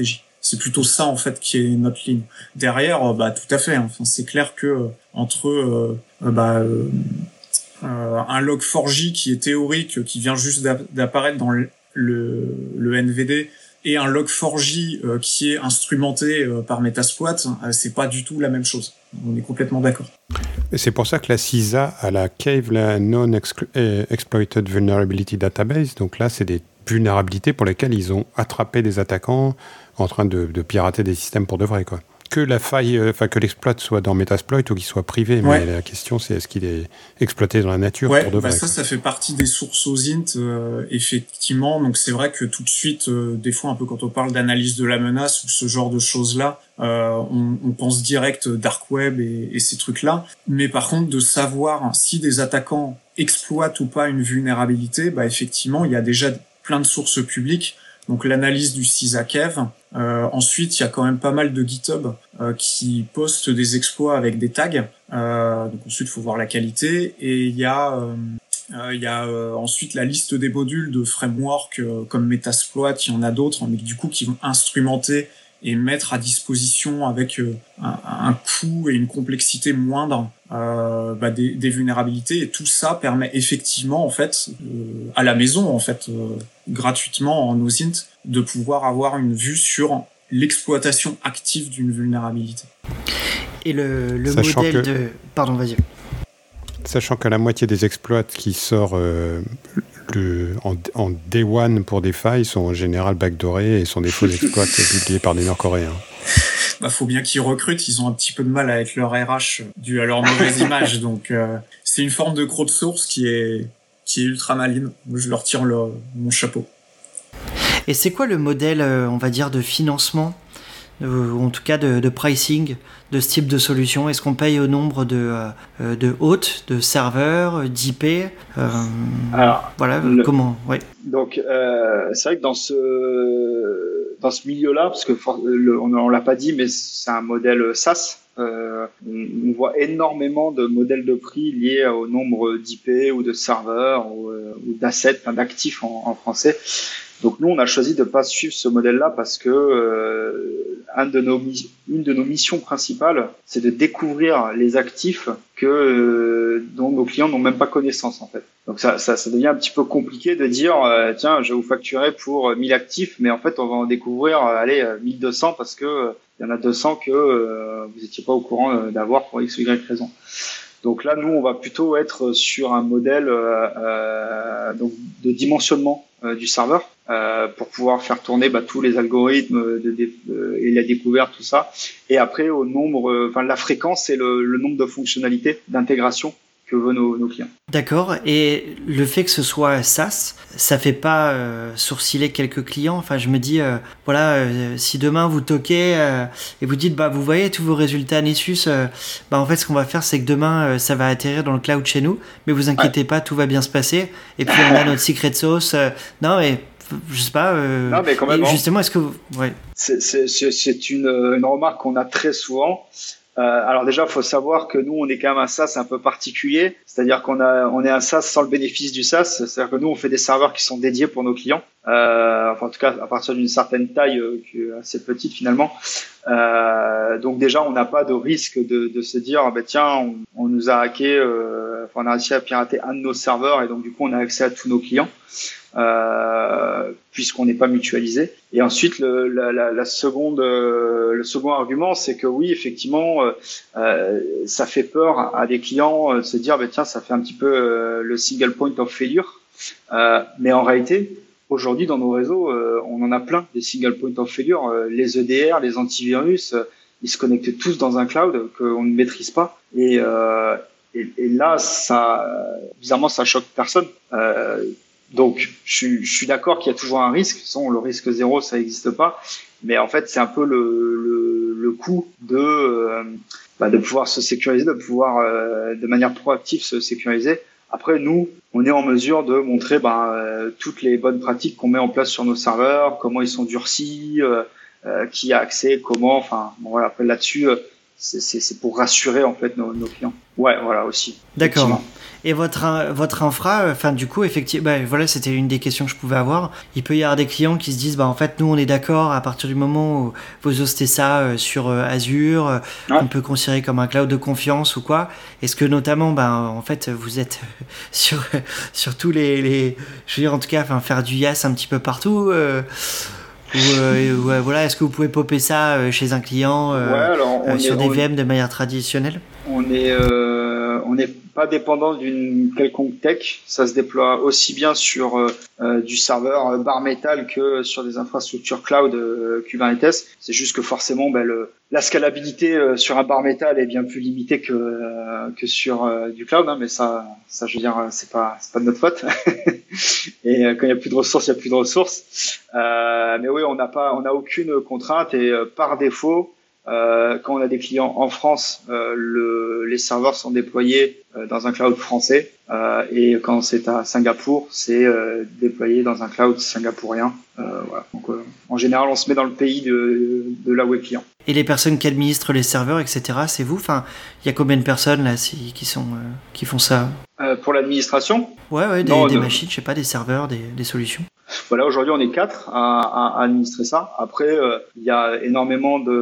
c'est plutôt ça en fait qui est notre ligne. Derrière, bah tout à fait. Hein. Enfin, c'est clair que euh, entre euh, bah euh, euh, un log four j qui est théorique, qui vient juste d'apparaître dans le, le, le N V D, et un log four j euh, qui est instrumenté euh, par Metasploit, euh, c'est pas du tout la même chose. On est complètement d'accord. Et c'est pour ça que la C I S A a la C A V, la Non-Exploited Vulnerability Database. Donc là, c'est des vulnérabilités pour lesquelles ils ont attrapé des attaquants en train de, de pirater des systèmes pour de vrai, quoi. Que la faille, enfin euh, que l'exploit soit dans Metasploit ou qu'il soit privé, ouais. mais la question c'est est-ce qu'il est exploité dans la nature ouais, pour de bah vrai. Ça, quoi. ça fait partie des sources aux int, euh, effectivement. Donc c'est vrai que tout de suite, euh, des fois un peu quand on parle d'analyse de la menace ou ce genre de choses-là, euh, on, on pense direct dark web et, et ces trucs-là. Mais par contre, de savoir si des attaquants exploitent ou pas une vulnérabilité, bah effectivement, il y a déjà plein de sources publiques. Donc l'analyse du C I S A C A V. Euh, ensuite, il y a quand même pas mal de GitHub euh, qui postent des exploits avec des tags. Euh, donc ensuite, il faut voir la qualité. Et il y a, euh, euh, il y a euh, ensuite la liste des modules de framework euh, comme Metasploit. Il y en a d'autres, mais du coup qui vont instrumenter et mettre à disposition avec euh, un, un coût et une complexité moindre euh, bah, des, des vulnérabilités. Et tout ça permet effectivement, en fait, euh, à la maison, en fait, euh, gratuitement en OSINT, de pouvoir avoir une vue sur l'exploitation active d'une vulnérabilité. Et le, le Sachant modèle que, de... Pardon, vas-y. Sachant que la moitié des exploits qui sortent euh, le, en, en day one pour des failles sont en général backdoorés et sont des faux exploits publiés par des Nord-Coréens. Bah, faut bien qu'ils recrutent, ils ont un petit peu de mal avec leur R H dû à leur mauvaise image, donc euh, c'est une forme de crowdsource qui est qui est ultra maligne. Je leur tire le, mon chapeau. Et c'est quoi le modèle, on va dire, de financement, ou en tout cas de, de pricing de ce type de solution? Est-ce qu'on paye au nombre de, euh, de hôtes, de serveurs, d'I P euh, Alors, voilà, le, comment ouais. Donc, euh, c'est vrai que dans ce dans ce milieu-là, parce que for, le, on, on l'a pas dit, mais c'est un modèle SaaS. Euh, on, on voit énormément de modèles de prix liés au nombre d'I P ou de serveurs ou, ou d'assets, enfin, d'actifs en, en français. Donc nous, on a choisi de pas suivre ce modèle-là parce que euh, un de nos, une de nos missions principales, c'est de découvrir les actifs que euh, dont nos clients n'ont même pas connaissance en fait. Donc ça, ça, ça devient un petit peu compliqué de dire euh, tiens, je vais vous facturer pour mille actifs, mais en fait, on va en découvrir euh, allez mille deux cents parce que euh, il y en a deux cents que euh, vous étiez pas au courant euh, d'avoir pour X ou Y raison. Donc là, nous, on va plutôt être sur un modèle euh, euh, donc de dimensionnement euh, du serveur euh, pour pouvoir faire tourner bah, tous les algorithmes de, de, de, et la découverte, tout ça. Et après, au nombre, enfin euh, la fréquence et le, le nombre de fonctionnalités d'intégration que veulent nos, nos clients. D'accord. Et le fait que ce soit SaaS, ça fait pas euh, sourciller quelques clients. Enfin, je me dis, euh, voilà, euh, si demain vous toquez euh, et vous dites, bah, vous voyez tous vos résultats Nessus, euh, bah, en fait, ce qu'on va faire, c'est que demain, euh, ça va atterrir dans le cloud chez nous. Mais vous inquiétez ouais. pas, tout va bien se passer. Et puis, on a notre secret sauce. Euh, non, mais je sais pas. Euh, non, mais quand même. Justement, est-ce que vous, ouais. C'est, c'est, c'est une, une remarque qu'on a très souvent. Euh, alors déjà, il faut savoir que nous, on est quand même un SaaS un peu particulier, c'est-à-dire qu'on a, on est un SaaS sans le bénéfice du SaaS, c'est-à-dire que nous, on fait des serveurs qui sont dédiés pour nos clients, euh, enfin en tout cas à partir d'une certaine taille, euh, qui est assez petite finalement. Euh, donc déjà, on n'a pas de risque de, de se dire, bah, tiens, on, on nous a hacké, euh, enfin, on a réussi à pirater un de nos serveurs et donc du coup, on a accès à tous nos clients. Euh, puisqu'on n'est pas mutualisé. Et ensuite, le, la, la, la seconde, euh, le second argument, c'est que oui, effectivement, euh, ça fait peur à des clients de se dire, bah, tiens, ça fait un petit peu euh, le single point of failure. Euh, mais en réalité, aujourd'hui, dans nos réseaux, euh, on en a plein des single point of failure. Euh, les E D R, les antivirus, euh, ils se connectent tous dans un cloud qu'on ne maîtrise pas. Et, euh, et, et là, ça, bizarrement, ça choque personne. Euh, Donc, je suis, je suis d'accord qu'il y a toujours un risque. Sinon, le risque zéro, ça n'existe pas. Mais en fait, c'est un peu le, le, le coût de, euh, bah, de pouvoir se sécuriser, de pouvoir, euh, de manière proactive, se sécuriser. Après, nous, on est en mesure de montrer bah, euh, toutes les bonnes pratiques qu'on met en place sur nos serveurs, comment ils sont durcis, euh, euh, qui a accès, comment. Enfin, bon, voilà. Après, là-dessus, euh, c'est, c'est, c'est pour rassurer en fait nos, nos clients. Ouais, voilà aussi. D'accord. Et votre votre infra, enfin du coup effectivement, bah, voilà, c'était une des questions que je pouvais avoir. Il peut y avoir des clients qui se disent, bah en fait nous on est d'accord à partir du moment où vous hostez ça euh, sur euh, Azure, euh, Ouais. on peut considérer comme un cloud de confiance ou quoi. Est-ce que notamment, bah en fait vous êtes sur sur tous les, les je veux dire en tout cas, enfin faire du IaaS un petit peu partout. Euh, ou, euh, ou, euh, voilà, est-ce que vous pouvez popper ça euh, chez un client euh, Ouais, alors on euh, sur est, des on- V M de manière traditionnelle? On est, euh, on n'est pas dépendant d'une quelconque tech. Ça se déploie aussi bien sur euh, euh, du serveur bare metal que sur des infrastructures cloud euh, Kubernetes. C'est juste que forcément, ben, le, la scalabilité euh, sur un bare metal est bien plus limitée que euh, que sur euh, du cloud. Hein, mais ça, ça, je veux dire, c'est pas, c'est pas de notre faute. Et euh, quand il y a plus de ressources, il y a plus de ressources. Euh, mais oui, on n'a pas, on n'a aucune contrainte et euh, par défaut. Euh, quand on a des clients en France, euh, le, les serveurs sont déployés euh, dans un cloud français euh, et quand c'est à Singapour, c'est euh, déployé dans un cloud singapourien. Euh, voilà. Donc, euh, en général, on se met dans le pays de, de là où est le client. Et les personnes qui administrent les serveurs, et cetera, c'est vous? Enfin, il y a combien de personnes là si, qui sont euh, qui font ça? Euh, pour l'administration, Ouais, ouais, des, Non, des de- machines, je sais pas, des serveurs, des, des solutions. voilà, aujourd'hui on est quatre à, à, à administrer ça. Après, euh, il y a énormément de,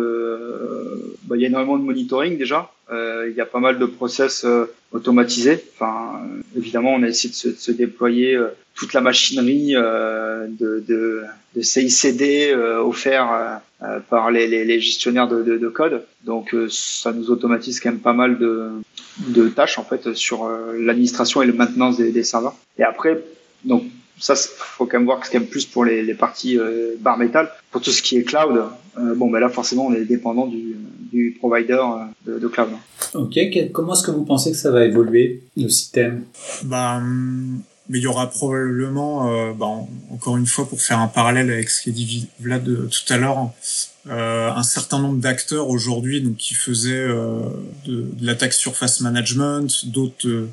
euh, bah, il y a énormément de monitoring déjà. Euh, il y a pas mal de process euh, automatisés. Enfin, euh, évidemment, on a essayé de se, de se déployer euh, toute la machinerie euh, de, de, de C I C D euh, offert euh, euh, par les, les, les gestionnaires de, de, de code. Donc, euh, ça nous automatise quand même pas mal de, de tâches en fait sur euh, l'administration et la maintenance des, des serveurs. Et après, donc ça, faut quand même voir que c'est quand même plus pour les, les parties euh, bare metal. Pour tout ce qui est cloud, euh, bon, ben là, forcément, on est dépendant du, du provider euh, de, de cloud. Ok, quel- comment est-ce que vous pensez que ça va évoluer, le système? Bah, hum, mais il y aura probablement, euh, bah, en- encore une fois, pour faire un parallèle avec ce qu'a dit Vlad euh, tout à l'heure, euh, un certain nombre d'acteurs aujourd'hui, donc qui faisaient euh, de, de l'attaque surface management, d'autres euh,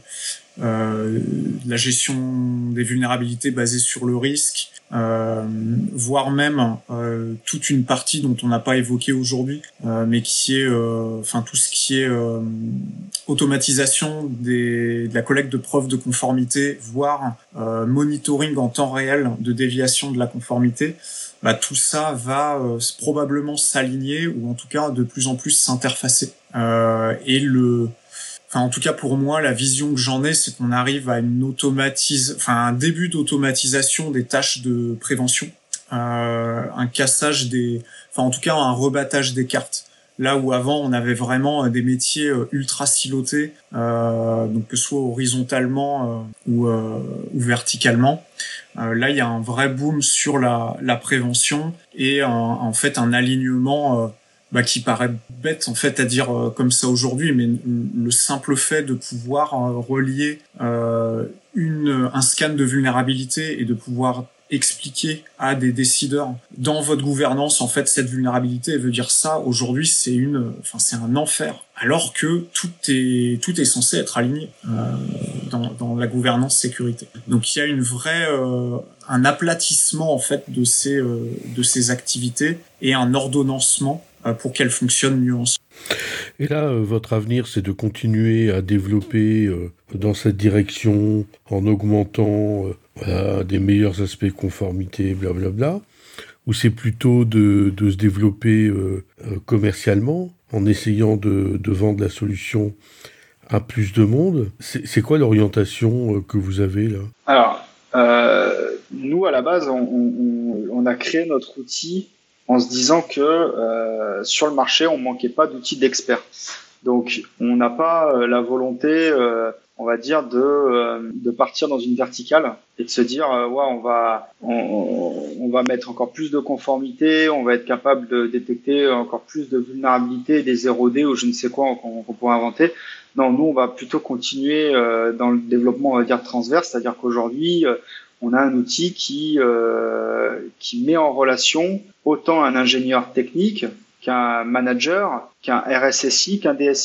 euh, de la gestion des vulnérabilités basée sur le risque, euh, voire même euh, toute une partie dont on n'a pas évoqué aujourd'hui, euh, mais qui est, euh, enfin tout ce qui est euh, automatisation des, de la collecte de preuves de conformité, voire euh, monitoring en temps réel de déviation de la conformité. Bah, tout ça va euh, probablement s'aligner ou en tout cas de plus en plus s'interfacer. Euh, et le Enfin, en tout cas, pour moi, la vision que j'en ai, c'est qu'on arrive à une automatise, enfin, un début d'automatisation des tâches de prévention, euh, un cassage des, enfin, en tout cas, un rebattage des cartes. Là où avant, on avait vraiment des métiers ultra silotés, euh, donc que ce soit horizontalement euh, ou, euh, ou verticalement. Euh, là, il y a un vrai boom sur la, la prévention et un, en fait un alignement. Euh, Bah, qui paraît bête en fait à dire euh, comme ça aujourd'hui, mais le simple fait de pouvoir euh, relier euh, une un scan de vulnérabilité et de pouvoir expliquer à des décideurs dans votre gouvernance en fait cette vulnérabilité, elle veut dire ça aujourd'hui, c'est une enfin c'est un enfer, alors que tout est tout est censé être aligné euh, dans dans la gouvernance sécurité. Donc il y a une vraie euh, un aplatissement en fait de ces euh, de ces activités et un ordonnancement pour qu'elle fonctionne mieux ensemble. Et là, euh, votre avenir, c'est de continuer à développer euh, dans cette direction, en augmentant euh, voilà, des meilleurs aspects conformité, blablabla, ou c'est plutôt de, de se développer euh, euh, commercialement, en essayant de, de vendre la solution à plus de monde? C'est, c'est quoi l'orientation euh, que vous avez là? Alors, euh, nous, à la base, on, on, on a créé notre outil en se disant que euh, sur le marché, on manquait pas d'outils d'experts. Donc, on n'a pas euh, la volonté, euh, on va dire, de euh, de partir dans une verticale et de se dire, euh, ouais, on va on, on va mettre encore plus de conformité, on va être capable de détecter encore plus de vulnérabilités, des zéro D ou je ne sais quoi qu'on, qu'on pourrait inventer. Non, nous, on va plutôt continuer euh, dans le développement, on va dire, transverse, c'est-à-dire qu'aujourd'hui, euh, on a un outil qui euh, qui met en relation autant un ingénieur technique qu'un manager, qu'un R S S I, qu'un D S I.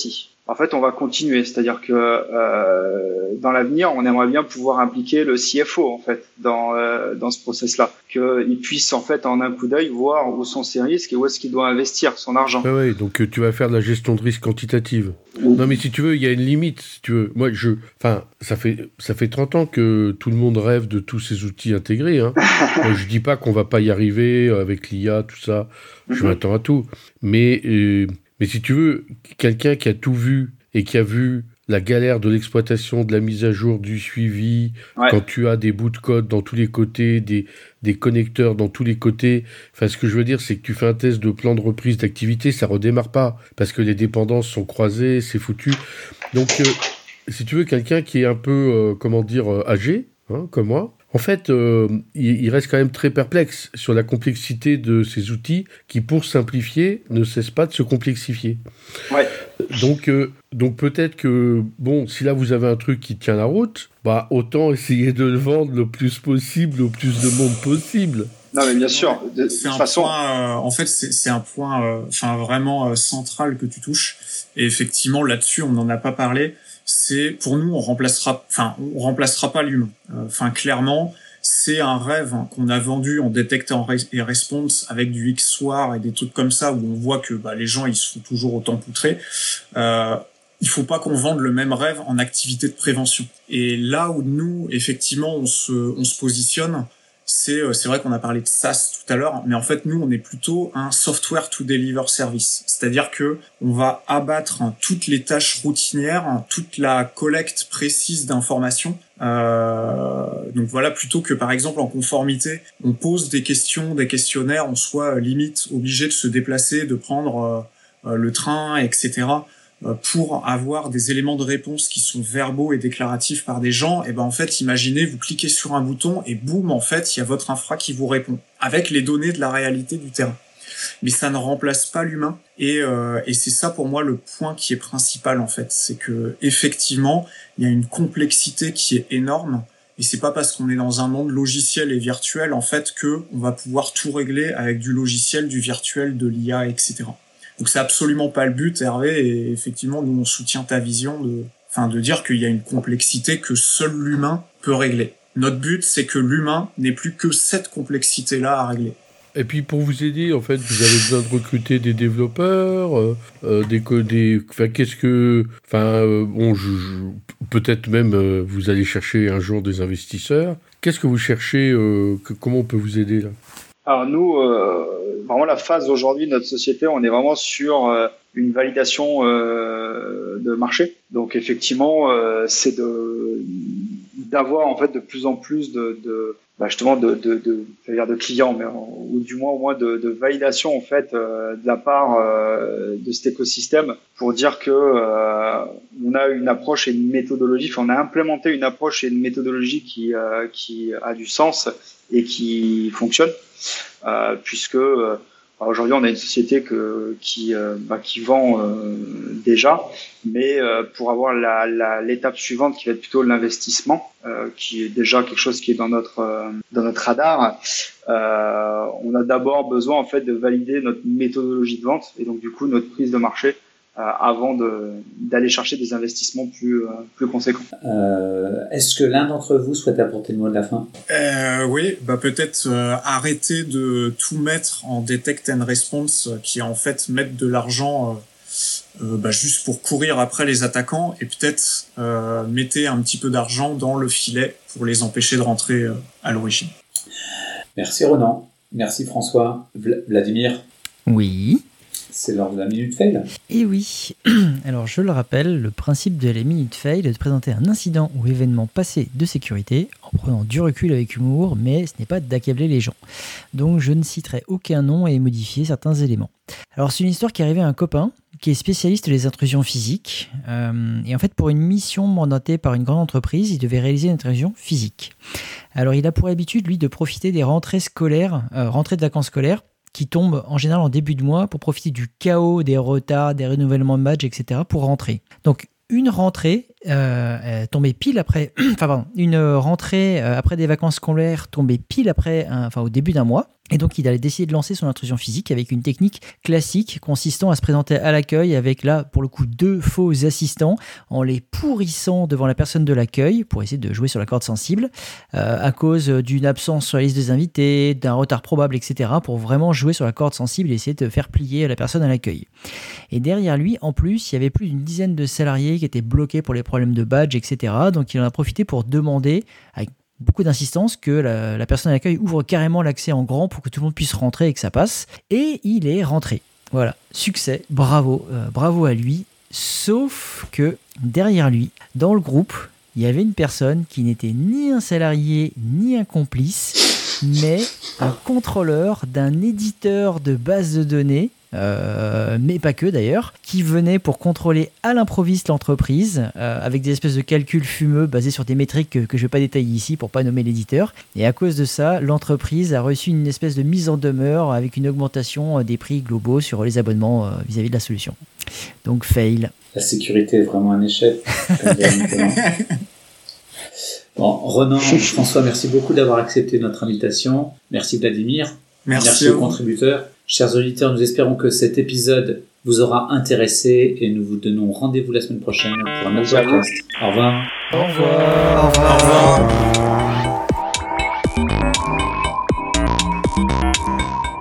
en fait, on va continuer. C'est-à-dire que euh, dans l'avenir, on aimerait bien pouvoir impliquer le C F O en fait dans euh, dans ce process-là, qu'il puisse en fait en un coup d'œil voir où sont ses risques et où est-ce qu'il doit investir son argent. Ah ouais, donc euh, tu vas faire de la gestion de risque quantitative. Oui. Non, mais si tu veux, il y a une limite. Si tu veux, moi, je, enfin, ça fait ça fait trente ans que tout le monde rêve de tous ces outils intégrés. Hein. Moi, je dis pas qu'on va pas y arriver avec l'I A, tout ça. Je mm-hmm. m'attends à tout, mais euh, mais si tu veux, quelqu'un qui a tout vu et qui a vu la galère de l'exploitation, de la mise à jour, du suivi, ouais. quand tu as des bouts de code dans tous les côtés, des, des connecteurs dans tous les côtés. Enfin, ce que je veux dire, c'est que tu fais un test de plan de reprise d'activité, ça redémarre pas, parce que les dépendances sont croisées, c'est foutu. Donc, euh, si tu veux, quelqu'un qui est un peu, euh, comment dire, euh, âgé, hein, comme moi, en fait, euh, il, il reste quand même très perplexe sur la complexité de ces outils qui, pour simplifier, ne cessent pas de se complexifier. Ouais. Donc, euh, donc peut-être que, bon, si là vous avez un truc qui tient la route, bah autant essayer de le vendre le plus possible, au plus de monde possible. Non, mais bien sûr. De, c'est de un façon... point, euh, en fait, c'est, c'est un point, enfin euh, vraiment euh, central que tu touches. Et effectivement, là-dessus, on n'en a pas parlé. C'est pour nous, on remplacera, enfin, on remplacera pas l'humain. Enfin, euh, clairement, c'est un rêve hein, qu'on a vendu en detect et response avec du X S O A R et des trucs comme ça où on voit que bah, les gens ils sont toujours autant poutrés. Euh, il faut pas qu'on vende le même rêve en activité de prévention. Et là où nous, effectivement, on se, on se positionne, c'est, c'est vrai qu'on a parlé de SaaS tout à l'heure, mais en fait, nous, on est plutôt un software to deliver service. C'est-à-dire que on va abattre hein, toutes les tâches routinières, hein, toute la collecte précise d'informations. Euh, donc voilà, plutôt que par exemple en conformité, on pose des questions, des questionnaires, on soit limite obligé de se déplacer, de prendre euh, le train, et cetera pour avoir des éléments de réponse qui sont verbaux et déclaratifs par des gens, et ben en fait, imaginez, vous cliquez sur un bouton et boum, en fait, il y a votre infra qui vous répond avec les données de la réalité du terrain. Mais ça ne remplace pas l'humain et, euh, et c'est ça pour moi le point qui est principal en fait, c'est que effectivement, il y a une complexité qui est énorme. Et c'est pas parce qu'on est dans un monde logiciel et virtuel en fait que on va pouvoir tout régler avec du logiciel, du virtuel, de l'I A, et cetera. Donc c'est absolument pas le but, Hervé, et effectivement, nous, on soutient ta vision de, enfin, de dire qu'il y a une complexité que seul l'humain peut régler. Notre but, c'est que l'humain n'ait plus que cette complexité-là à régler. Et puis, pour vous aider, en fait, vous avez besoin de recruter des développeurs, euh, euh, des, des, enfin, qu'est-ce que, enfin, euh, bon, je, je, peut-être même, euh, vous allez chercher un jour des investisseurs. Qu'est-ce que vous cherchez, euh, que, comment on peut vous aider, là? Alors nous, euh, vraiment la phase aujourd'hui de notre société, on est vraiment sur euh, une validation euh, de marché. Donc effectivement, euh, c'est de d'avoir en fait de plus en plus de, de bah justement de de de, de clients, mais ou du moins au moins de, de validation en fait euh, de la part euh, de cet écosystème pour dire que euh, on a une approche et une méthodologie, enfin, on a implémenté une approche et une méthodologie qui euh, qui a du sens et qui fonctionne. Euh, puisque euh, aujourd'hui on a une société que, qui, euh, bah, qui vend euh, déjà, mais euh, pour avoir la, la, l'étape suivante qui va être plutôt l'investissement, euh, qui est déjà quelque chose qui est dans notre euh, dans notre radar, euh, on a d'abord besoin en fait de valider notre méthodologie de vente et donc du coup notre prise de marché euh, avant de, d'aller chercher des investissements plus euh, plus conséquents. Euh, est-ce que l'un d'entre vous souhaite apporter le mot de la fin? euh, Oui, bah peut-être euh, arrêter de tout mettre en detect and response, qui est en fait mettre de l'argent euh, euh, bah, juste pour courir après les attaquants, et peut-être euh, mettez un petit peu d'argent dans le filet pour les empêcher de rentrer euh, à l'origine. Merci Ronan, merci François. Vla- Vladimir. Oui. C'est l'heure de la minute fail. Et oui. Alors, je le rappelle, le principe de la minute fail est de présenter un incident ou événement passé de sécurité en prenant du recul avec humour, mais ce n'est pas d'accabler les gens. Donc, je ne citerai aucun nom et modifier certains éléments. Alors, c'est une histoire qui est arrivée à un copain qui est spécialiste des intrusions physiques. Euh, et en fait, pour une mission mandatée par une grande entreprise, il devait réaliser une intrusion physique. Alors, il a pour habitude, lui, de profiter des rentrées scolaires, euh, rentrées de vacances scolaires, qui tombent en général en début de mois pour profiter du chaos, des retards, des renouvellements de badges, et cetera pour rentrer. Donc une rentrée euh, tombée pile après, enfin pardon, une rentrée euh, après des vacances scolaires tombée pile après, un, enfin au début d'un mois. Et donc, il a décidé de lancer son intrusion physique avec une technique classique consistant à se présenter à l'accueil avec, là, pour le coup, deux faux assistants en les pourrissant devant la personne de l'accueil pour essayer de jouer sur la corde sensible euh, à cause d'une absence sur la liste des invités, d'un retard probable, et cetera pour vraiment jouer sur la corde sensible et essayer de faire plier la personne à l'accueil. Et derrière lui, en plus, il y avait plus d'une dizaine de salariés qui étaient bloqués pour les problèmes de badge, et cetera. Donc, il en a profité pour demander, avec beaucoup d'insistance, que la, la personne à l'accueil ouvre carrément l'accès en grand pour que tout le monde puisse rentrer et que ça passe. Et il est rentré. Voilà, succès, bravo, euh, bravo à lui. Sauf que derrière lui, dans le groupe, il y avait une personne qui n'était ni un salarié ni un complice, mais un contrôleur d'un éditeur de base de données. Euh, mais pas que d'ailleurs, qui venait pour contrôler à l'improviste l'entreprise euh, avec des espèces de calculs fumeux basés sur des métriques que, que je ne vais pas détailler ici pour pas nommer l'éditeur. Et à cause de ça, l'entreprise a reçu une espèce de mise en demeure avec une augmentation des prix globaux sur les abonnements euh, vis-à-vis de la solution. Donc fail. La sécurité est vraiment un échec. Bon, Ronan, François, merci beaucoup d'avoir accepté notre invitation. Merci Vladimir. Merci, merci aux contributeurs. Chers auditeurs, nous espérons que cet épisode vous aura intéressé et nous vous donnons rendez-vous la semaine prochaine pour un autre podcast. Au revoir. Au revoir. Au revoir. Au revoir.